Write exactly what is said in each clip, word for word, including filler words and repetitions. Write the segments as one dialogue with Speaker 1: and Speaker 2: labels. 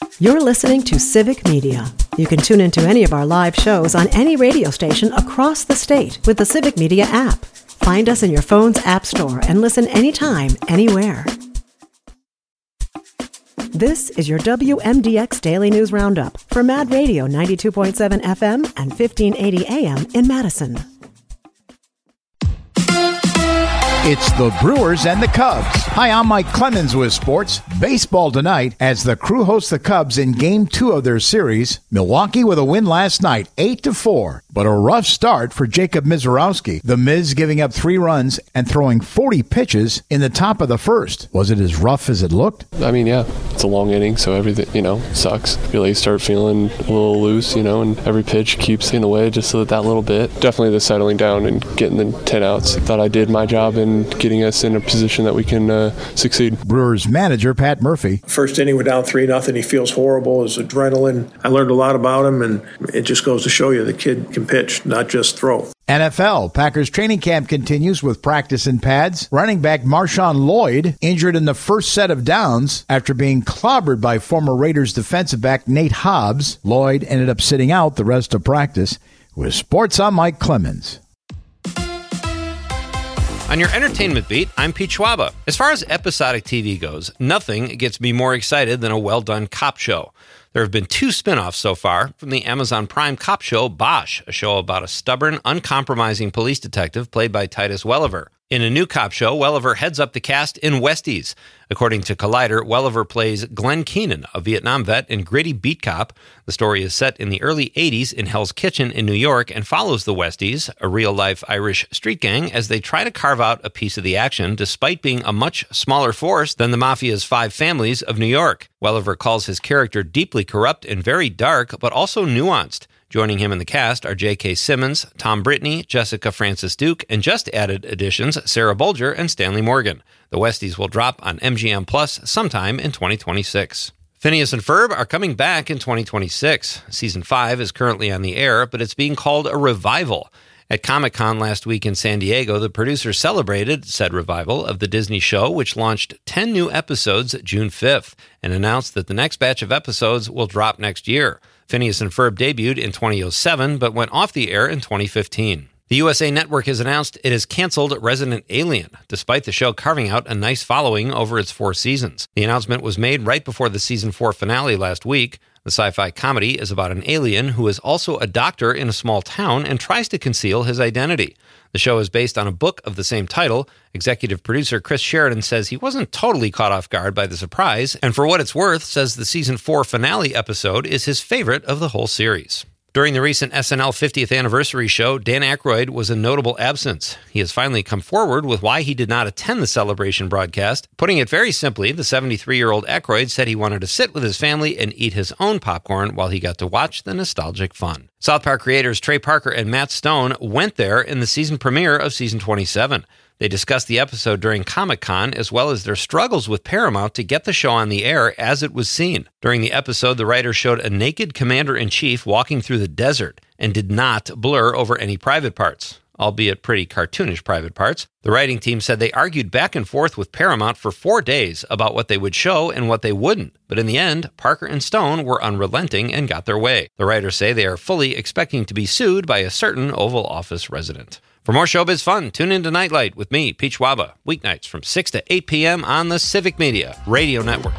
Speaker 1: You're listening to Civic Media. You can tune into any of our live shows on any radio station across the state with the Civic Media app. Find us in your phone's app store and listen anytime, anywhere. This is your W M D X Daily News Roundup for Mad Radio ninety-two point seven F M and fifteen eighty A M in Madison.
Speaker 2: It's the Brewers and the Cubs. Hi, I'm Mike Clemens with sports. Baseball tonight as the Crew hosts the Cubs in Game two of their series. Milwaukee with a win last night, eight to four. But a rough start for Jacob Misiorowski. The Miz giving up three runs and throwing forty pitches in the top of the first. Was it as rough as it looked?
Speaker 3: I mean, yeah, it's a long inning, so everything, you know, sucks. You really start feeling a little loose, you know, and every pitch keeps in the way just so that little bit. Definitely the settling down and getting the ten outs. I thought I did my job in getting us in a position that we can uh, succeed.
Speaker 2: Brewers manager Pat Murphy.
Speaker 4: First inning, we're down three nothing. He feels horrible. His adrenaline. I learned a lot about him, and it just goes to show you the kid can pitch, not just throw.
Speaker 2: N F L, Packers training camp continues with practice in pads. Running back Marshawn Lloyd injured in the first set of downs after being clobbered by former Raiders defensive back Nate Hobbs. Lloyd ended up sitting out the rest of practice. With sports, I'm Mike Clemens.
Speaker 5: On your entertainment beat, I'm Pete Schwaba. As far as episodic T V goes, nothing gets me more excited than a well-done cop show. There have been two spin-offs so far from the Amazon Prime cop show Bosch, a show about a stubborn, uncompromising police detective played by Titus Welliver. In a new cop show, Welliver heads up the cast in Westies. According to Collider, Welliver plays Glenn Keenan, a Vietnam vet and gritty beat cop. The story is set in the early eighties in Hell's Kitchen in New York and follows the Westies, a real-life Irish street gang, as they try to carve out a piece of the action despite being a much smaller force than the Mafia's five families of New York. Welliver calls his character deeply corrupt and very dark, but also nuanced. Joining him in the cast are J K. Simmons, Tom Brittney, Jessica Francis Duke, and just added additions Sarah Bolger and Stanley Morgan. The Westies will drop on M G M Plus sometime in twenty twenty-six. Phineas and Ferb are coming back in twenty twenty-six. Season five is currently on the air, but it's being called a revival. At Comic-Con last week in San Diego, the producers celebrated said revival of the Disney show, which launched ten new episodes June fifth, and announced that the next batch of episodes will drop next year. Phineas and Ferb debuted in two thousand seven, but went off the air in twenty fifteen. The U S A Network has announced it has canceled Resident Alien, despite the show carving out a nice following over its four seasons. The announcement was made right before the season four finale last week. The sci-fi comedy is about an alien who is also a doctor in a small town and tries to conceal his identity. The show is based on a book of the same title. Executive producer Chris Sheridan says he wasn't totally caught off guard by the surprise, and for what it's worth, says the season four finale episode is his favorite of the whole series. During the recent S N L fiftieth anniversary show, Dan Aykroyd was a notable absence. He has finally come forward with why he did not attend the celebration broadcast. Putting it very simply, the seventy-three-year-old Aykroyd said he wanted to sit with his family and eat his own popcorn while he got to watch the nostalgic fun. South Park creators Trey Parker and Matt Stone went there in the season premiere of season twenty-seven. They discussed the episode during Comic-Con, as well as their struggles with Paramount to get the show on the air as it was seen. During the episode, the writers showed a naked commander-in-chief walking through the desert and did not blur over any private parts, albeit pretty cartoonish private parts. The writing team said they argued back and forth with Paramount for four days about what they would show and what they wouldn't. But in the end, Parker and Stone were unrelenting and got their way. The writers say they are fully expecting to be sued by a certain Oval Office resident. For more showbiz fun, tune in to Nightlight with me, Pete Schwaba, weeknights from six to eight p.m. on the Civic Media Radio Network.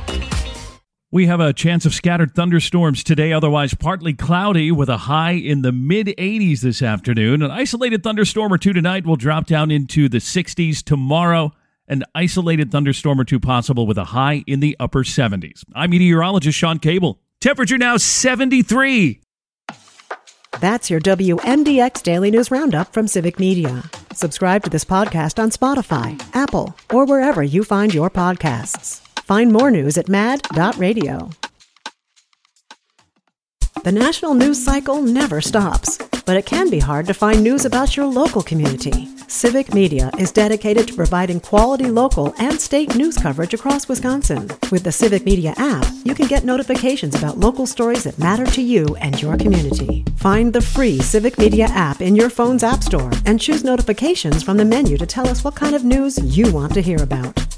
Speaker 6: We have a chance of scattered thunderstorms today, otherwise partly cloudy with a high in the mid-eighties this afternoon. An isolated thunderstorm or two tonight will drop down into the sixties tomorrow. An isolated thunderstorm or two possible with a high in the upper seventies. I'm meteorologist Sean Cable. Temperature now seventy-three.
Speaker 1: That's your W M D X Daily News Roundup from Civic Media. Subscribe to this podcast on Spotify, Apple, or wherever you find your podcasts. Find more news at mad dot radio. The national news cycle never stops, but it can be hard to find news about your local community. Civic Media is dedicated to providing quality local and state news coverage across Wisconsin. With the Civic Media app, you can get notifications about local stories that matter to you and your community. Find the free Civic Media app in your phone's app store and choose notifications from the menu to tell us what kind of news you want to hear about.